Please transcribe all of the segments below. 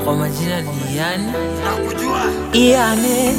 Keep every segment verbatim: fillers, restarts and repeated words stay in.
Kwa majina ni Yani nakujua Yani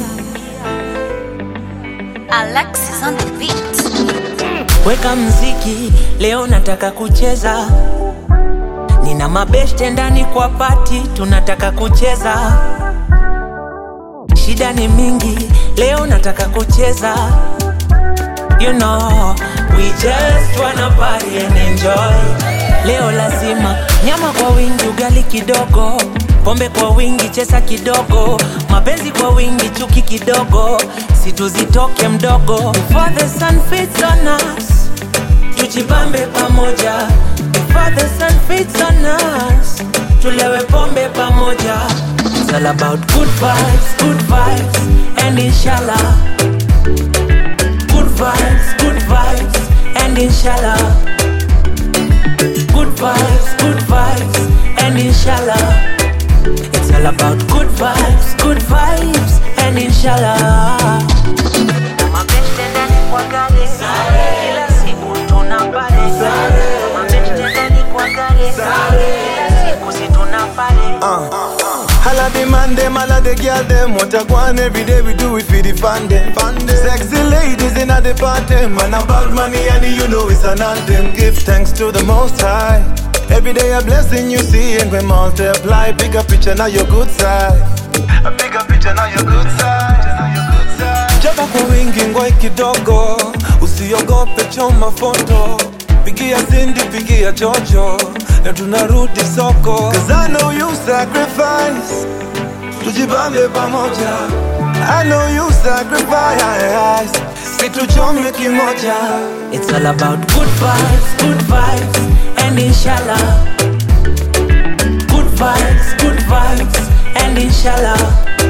Alexis on the beat. Weka mziki, leo nataka kucheza. Nina mabeshte ndani kwa party, tunataka kucheza. Shida ni mingi, leo nataka kucheza. You know, we just wanna party and enjoy. Leo lazima nyama kwa wingi, ugali kidogo, pombe kwa wingi, chesa kidogo, mapenzi kwa wingi, chuki kidogo, situzitoke mdogo. Before the sun fits on us, tujibambe pamoja. Before the sun fits on us, tulewe pombe pamoja. It's all about good vibes, good vibes, and inshallah. Good vibes, good vibes, and inshallah. Good vibes, good vibes, and inshallah. It's all about good vibes, good vibes, and inshallah. Mabeshte ndani kwa gari, kila siku tunapare. Mabeshte ndani kwa gari, kila siku si tunapare. Holla the man them, holla the girl them. What I want every day we do it for the fun them. Sexy ladies in the party, man about money and you know it's an anthem. Give thanks to the Most High. Every day a blessing you see and we multiply. Bigger picture now your good side. A bigger picture now your good side. Jaba kwa wingi ngoi kidogo, usiogope choma foto. Pigia Cindy, pigia Jojo, na tunarudi soko. Cause I know you sacrifice, tujibambe pamoja. I know you sacrifice, situchome kimoja. It's all about good vibes, good vibes, and inshallah. Good vibes, good vibes, and inshallah.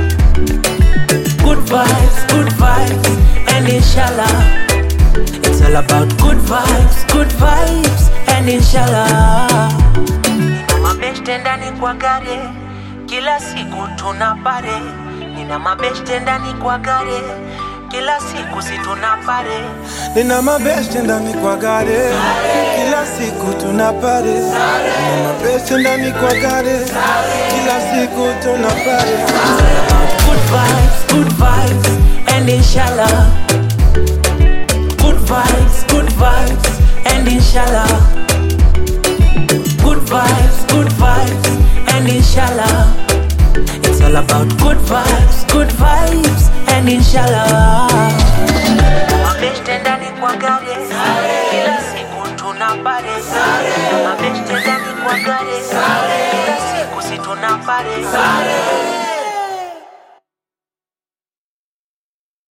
Good vibes, good vibes, and inshallah. It's all about good vibes, good vibes, and inshallah. Nina mabeshte ndani kwa gari, kila siku tunapare. Nina mabeshte ndani kwa gari, kila siku si tunapare. Nina mabeshte ndani kwa gari, kila siku tunapare. Nina mabeshte ndani kwa gari, kila siku tunapare. Good vibes, good vibes, and inshallah. Good vibes, good vibes, and inshallah. Good vibes, good vibes, and inshallah. It's all about good vibes, good vibes, and inshallah. Mabeshte ndani kwa gari, kila siku tunapare. Mabeshte ndani kwa gari, kila siku si tunapare.